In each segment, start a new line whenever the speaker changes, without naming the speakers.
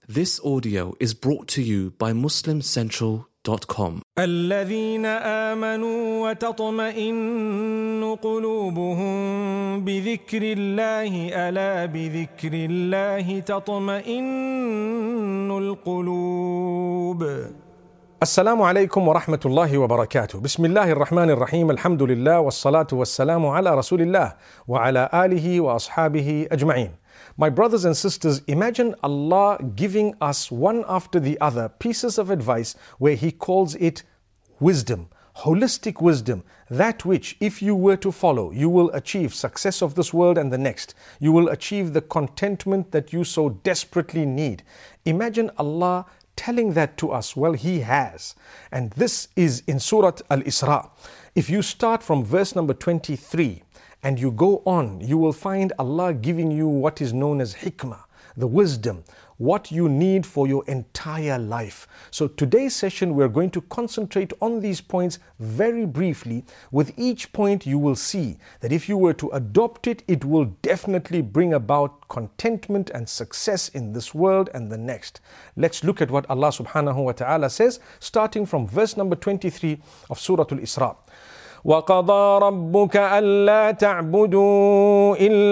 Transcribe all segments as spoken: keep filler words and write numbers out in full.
This audio is brought to you by muslim central dot com.
الذين آمنوا وتطمئن قلوبهم بذكر الله ألا بذكر الله تطمئن القلوب.
Assalamu alaikum wa rahmatullahi wa barakatuh. Bismillahir Rahmanir Rahim. Alhamdulillah wassalatu wassalamu ala Rasulillah wa ala alihi wa ashabihi ajma'in. My brothers and sisters, imagine Allah giving us one after the other pieces of advice where He calls it wisdom, holistic wisdom, that which if you were to follow, you will achieve success of this world and the next. You will achieve the contentment that you so desperately need. Imagine Allah telling that to us. Well, He has. And this is in Surah Al-Isra. If you start from verse number twenty-three and you go on, you will find Allah giving you what is known as hikmah, the wisdom, what you need for your entire life. So today's session, we're going to concentrate on these points very briefly. With each point, you will see that if you were to adopt it, it will definitely bring about contentment and success in this world and the next. Let's look at what Allah subhanahu wa ta'ala says, starting from verse number twenty-three of Surah Al-Isra. وَقَضَى رَبُّكَ أَلَّا تَعْبُدُوا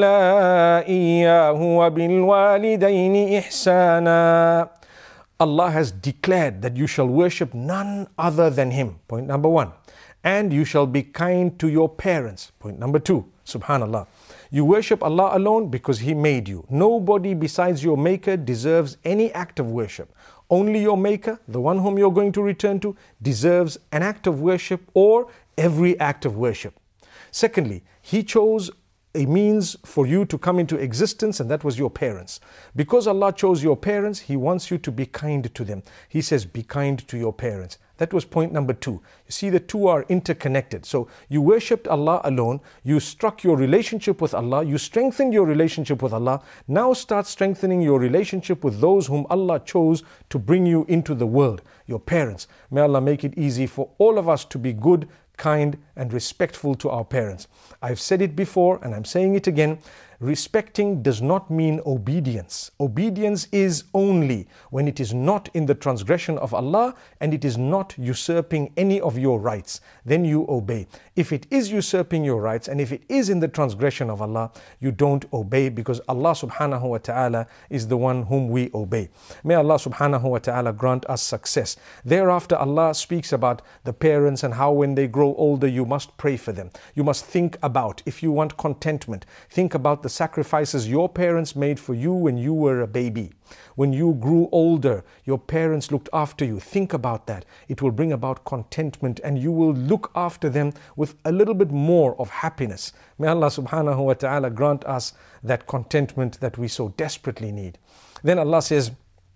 إِلَّا إِيَّاهُ وَبِالْوَالِدَيْنِ إِحْسَانًا. Allah has declared that you shall worship none other than Him. Point number one. And you shall be kind to your parents. Point number two. Subhanallah. You worship Allah alone because He made you. Nobody besides your Maker deserves any act of worship. Only your Maker, the one whom you're going to return to, deserves an act of worship or every act of worship. Secondly, He chose a means for you to come into existence, and that was your parents. Because Allah chose your parents, He wants you to be kind to them. He says, be kind to your parents. That was point number two. You see, the two are interconnected. So you worshipped Allah alone, you struck your relationship with Allah, you strengthened your relationship with Allah. Now start strengthening your relationship with those whom Allah chose to bring you into the world, your parents. May Allah make it easy for all of us to be good, kind and respectful to our parents. I've said it before and I'm saying it again. Respecting does not mean obedience. Obedience is only when it is not in the transgression of Allah and it is not usurping any of your rights. Then you obey. If it is usurping your rights and if it is in the transgression of Allah, you don't obey, because Allah subhanahu wa ta'ala is the one whom we obey. May Allah subhanahu wa ta'ala grant us success. Thereafter, Allah speaks about the parents and how when they grow older, you must pray for them. You must think about, if you want contentment, think about the sacrifices your parents made for you when you were a baby. When you grew older, your parents looked after you. Think about that. It will bring about contentment and you will look after them with a little bit more of happiness. May Allah subhanahu wa ta'ala grant us that contentment that we so desperately need. Then Allah says,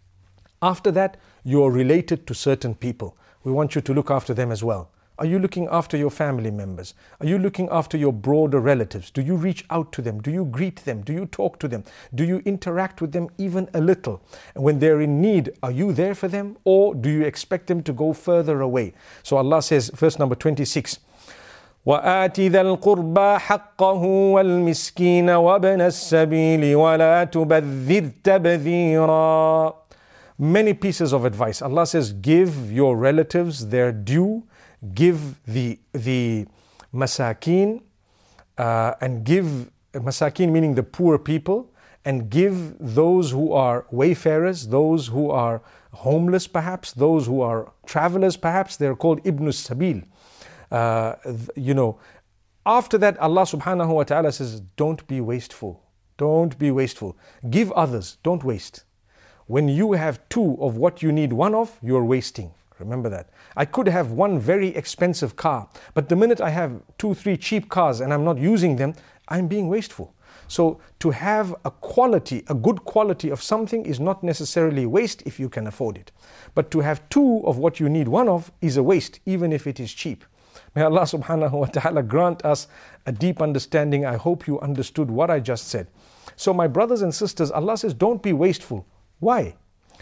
after that, you are related to certain people. We want you to look after them as well. Are you looking after your family members? Are you looking after your broader relatives? Do you reach out to them? Do you greet them? Do you talk to them? Do you interact with them even a little? And when they're in need, are you there for them? Or do you expect them to go further away? So Allah says, verse number twenty-six, وَآتِ ذَا الْقُرْبَى حَقَّهُ وَالْمِسْكِينَ وَابْنَ السَّبِيلِ وَلَا تُبَذِّرْ تَبْذِيرًا. Many pieces of advice. Allah says, give your relatives their due. Give the the masakin uh, and give masakin meaning the poor people, and give those who are wayfarers, those who are homeless perhaps, those who are travelers perhaps. They're called Ibn Sabil. Uh, you know, after that Allah subhanahu wa ta'ala says, don't be wasteful. Don't be wasteful. Give others, don't waste. When you have two of what you need one of, you're wasting. Remember that. I could have one very expensive car, but the minute I have two, three cheap cars and I'm not using them, I'm being wasteful. So to have a quality, a good quality of something is not necessarily waste if you can afford it. But to have two of what you need one of is a waste, even if it is cheap. May Allah subhanahu wa ta'ala grant us a deep understanding. I hope you understood what I just said. So my brothers and sisters, Allah says, don't be wasteful. Why?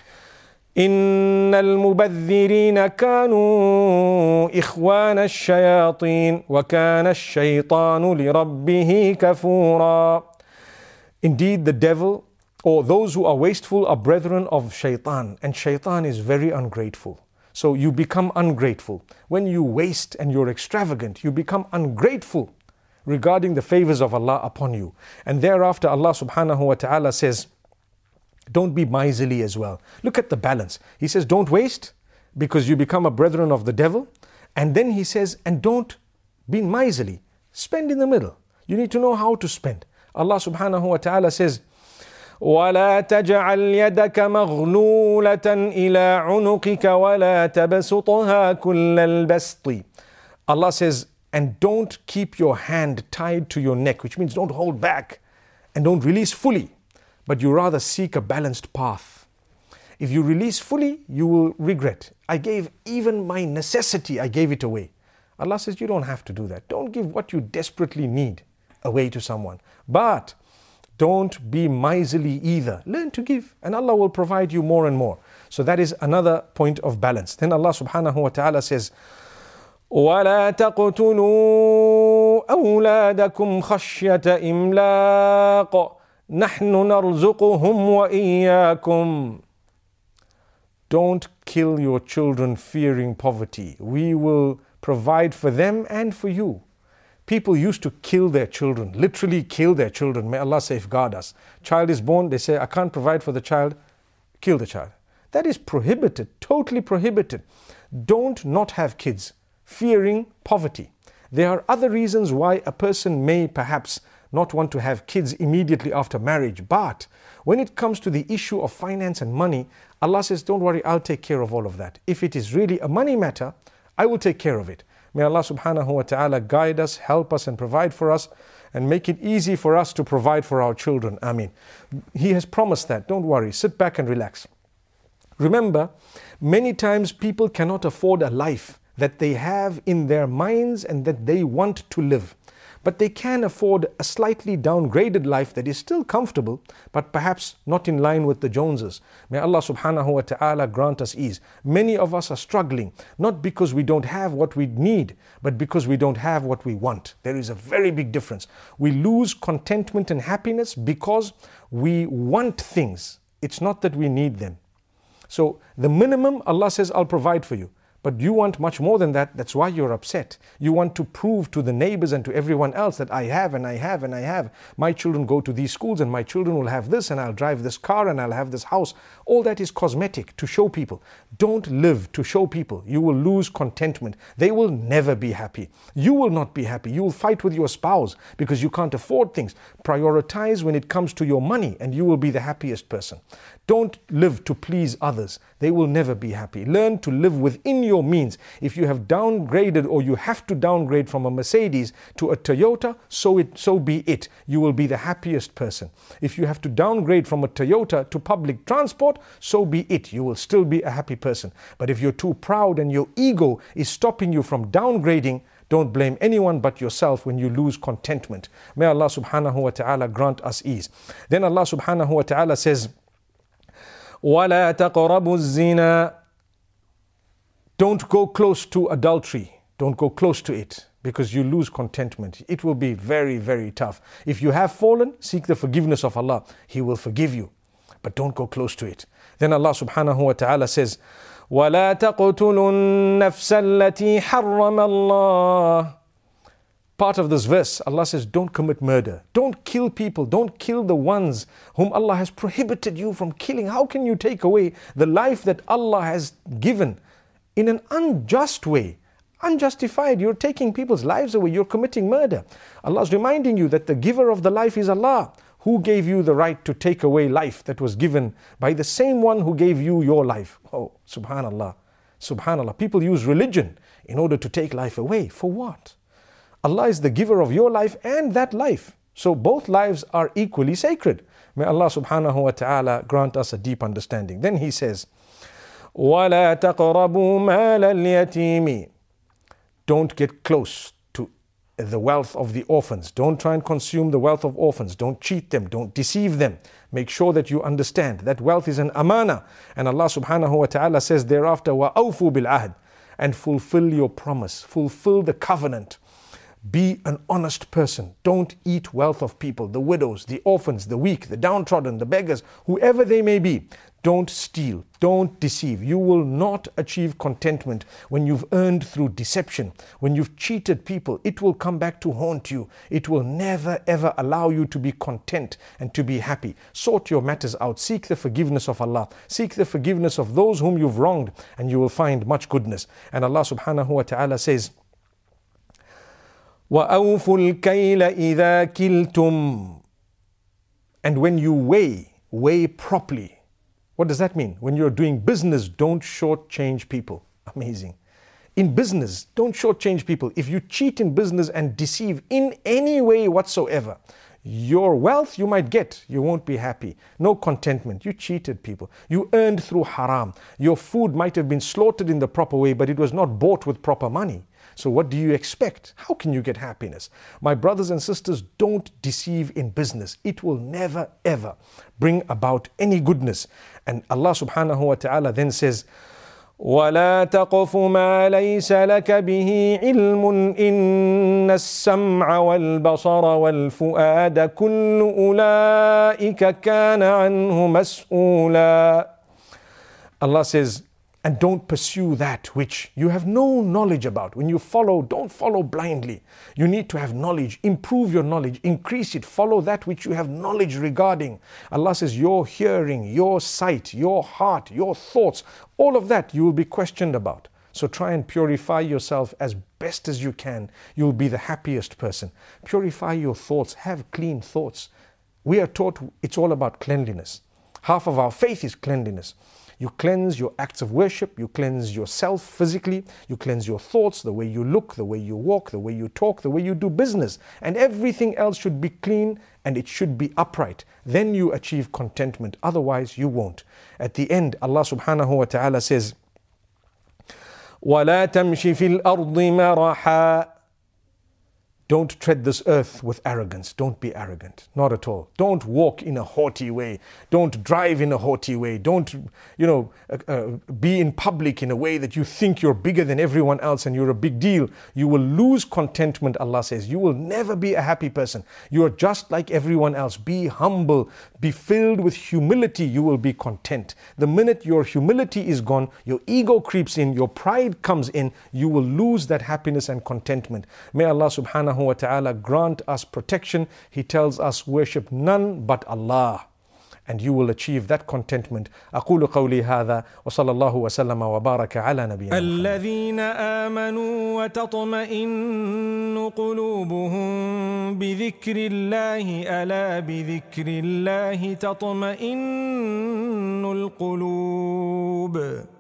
إن المبذرين كانوا إخوان الشياطين وكان الشيطان لربه كفورا. Indeed, the devil or those who are wasteful are brethren of shaitan, and shaitan is very ungrateful. So you become ungrateful. When you waste and you're extravagant, you become ungrateful regarding the favors of Allah upon you. And thereafter Allah subhanahu wa ta'ala says, don't be miserly as well. Look at the balance. He says, don't waste because you become a brethren of the devil. And then he says, and don't be miserly. Spend in the middle. You need to know how to spend. Allah subhanahu wa ta'ala says, وَلَا تَجْعَلْ يَدَكَ مَغْلُولَةً إِلَىٰ عُنُقِكَ وَلَا تَبْسُطْهَا كُلَّ الْبَسْطِ. Allah says, and don't keep your hand tied to your neck, which means don't hold back and don't release fully, but you rather seek a balanced path. If you release fully, you will regret. I gave even my necessity, I gave it away. Allah says, you don't have to do that. Don't give what you desperately need away to someone. But don't be miserly either. Learn to give and Allah will provide you more and more. So that is another point of balance. Then Allah subhanahu wa ta'ala says, وَلَا تَقْتُلُوا أَوْلَادَكُمْ خَشْيَةَ إِمْلَاقٍ نَحْنُ نَرْزُقُهُمْ وَإِيَّاكُمْ. Don't kill your children fearing poverty. We will provide for them and for you. People used to kill their children, literally kill their children. May Allah safeguard us. Child is born, they say, I can't provide for the child, kill the child. That is prohibited, totally prohibited. Don't not have kids, fearing poverty. There are other reasons why a person may perhaps not want to have kids immediately after marriage. But when it comes to the issue of finance and money, Allah says, don't worry, I'll take care of all of that. If it is really a money matter, I will take care of it. May Allah subhanahu wa ta'ala guide us, help us and provide for us and make it easy for us to provide for our children. Ameen. He has promised that. Don't worry. Sit back and relax. Remember, many times people cannot afford a life that they have in their minds and that they want to live. But they can afford a slightly downgraded life that is still comfortable, but perhaps not in line with the Joneses. May Allah subhanahu wa ta'ala grant us ease. Many of us are struggling, not because we don't have what we need, but because we don't have what we want. There is a very big difference. We lose contentment and happiness because we want things. It's not that we need them. So the minimum, Allah says, I'll provide for you. But you want much more than that. That's why you're upset. You want to prove to the neighbors and to everyone else that I have and I have and I have. My children go to these schools and my children will have this and I'll drive this car and I'll have this house. All that is cosmetic to show people. Don't live to show people. You will lose contentment. They will never be happy. You will not be happy. You will fight with your spouse because you can't afford things. Prioritize when it comes to your money and you will be the happiest person. Don't live to please others. They will never be happy. Learn to live within your means. If you have downgraded or you have to downgrade from a Mercedes to a Toyota, so it so be it. You will be the happiest person. If you have to downgrade from a Toyota to public transport, so be it. You will still be a happy person. But if you're too proud and your ego is stopping you from downgrading, don't blame anyone but yourself when you lose contentment. May Allah subhanahu wa ta'ala grant us ease. Then Allah subhanahu wa ta'ala says, وَلَا تَقْرَبُوا الزِّنَا. Don't go close to adultery. Don't go close to it because you lose contentment. It will be very, very tough. If you have fallen, seek the forgiveness of Allah. He will forgive you. But don't go close to it. Then Allah subhanahu wa ta'ala says, وَلَا تَقْتُلُوا النَّفْسَ الَّتِي حَرَّمَ اللَّهُ. Part of this verse, Allah says, don't commit murder. Don't kill people. Don't kill the ones whom Allah has prohibited you from killing. How can you take away the life that Allah has given in an unjust way? Unjustified. You're taking people's lives away. You're committing murder. Allah is reminding you that the giver of the life is Allah. Who gave you the right to take away life that was given by the same one who gave you your life? Oh, subhanallah. Subhanallah. People use religion in order to take life away. For what? Allah is the giver of your life and that life. So both lives are equally sacred. May Allah subhanahu wa ta'ala grant us a deep understanding. Then He says, وَلَا تَقْرَبُوا مَالَ الْيَتِيمِ. Don't get close to the wealth of the orphans. Don't try and consume the wealth of orphans. Don't cheat them. Don't deceive them. Make sure that you understand that wealth is an amana. And Allah subhanahu wa ta'ala says thereafter, وَأَوْفُوا بِالْعَهْدِ. And fulfill your promise. Fulfill the covenant. Be an honest person. Don't eat wealth of people, the widows, the orphans, the weak, the downtrodden, the beggars, whoever they may be. Don't steal. Don't deceive. You will not achieve contentment when you've earned through deception. When you've cheated people, it will come back to haunt you. It will never ever allow you to be content and to be happy. Sort your matters out. Seek the forgiveness of Allah. Seek the forgiveness of those whom you've wronged, and you will find much goodness. And Allah subhanahu wa ta'ala says, وَأَوْفُوا الْكَيْلَ إِذَا كِلْتُمْ. And when you weigh, weigh properly. What does that mean? When you're doing business, don't shortchange people. Amazing. In business, don't shortchange people. If you cheat in business and deceive in any way whatsoever, your wealth you might get, you won't be happy. No contentment. You cheated people. You earned through haram. Your food might have been slaughtered in the proper way, but it was not bought with proper money. So what do you expect? How can you get happiness? My brothers and sisters, don't deceive in business. It will never ever bring about any goodness. And Allah subhanahu wa ta'ala then says, وَلَا تَقْفُ مَا لَيْسَ لَكَ بِهِ عِلْمٌ إِنَّ السَّمْعَ وَالْبَصَرَ وَالْفُؤَادَ كُلُّ أُولَٰئِكَ كَانَ عَنْهُ مَسْئُولًا. Allah says, and don't pursue that which you have no knowledge about. When you follow, don't follow blindly. You need to have knowledge. Improve your knowledge. Increase it. Follow that which you have knowledge regarding. Allah says your hearing, your sight, your heart, your thoughts, all of that you will be questioned about. So try and purify yourself as best as you can. You'll be the happiest person. Purify your thoughts. Have clean thoughts. We are taught it's all about cleanliness. Half of our faith is cleanliness. You cleanse your acts of worship, you cleanse yourself physically, you cleanse your thoughts, the way you look, the way you walk, the way you talk, the way you do business. And everything else should be clean and it should be upright. Then you achieve contentment, otherwise you won't. At the end, Allah subhanahu wa ta'ala says, وَلَا تَمْشِ فِي الْأَرْضِ مَرَحًا. Don't tread this earth with arrogance. Don't be arrogant. Not at all. Don't walk in a haughty way. Don't drive in a haughty way. Don't, you know, uh, uh, be in public in a way that you think you're bigger than everyone else and you're a big deal. You will lose contentment, Allah says. You will never be a happy person. You are just like everyone else. Be humble. Be filled with humility. You will be content. The minute your humility is gone, your ego creeps in, your pride comes in, you will lose that happiness and contentment. May Allah subhanahu wa ta'ala grant us protection. He tells us worship none but Allah, and you will achieve that contentment. أقول قولي هذا وصلى الله وسلم وبارك على نبينا
الذين آمنوا وتطمئن قلوبهم بذكر الله ألا بذكر الله تطمئن القلوب.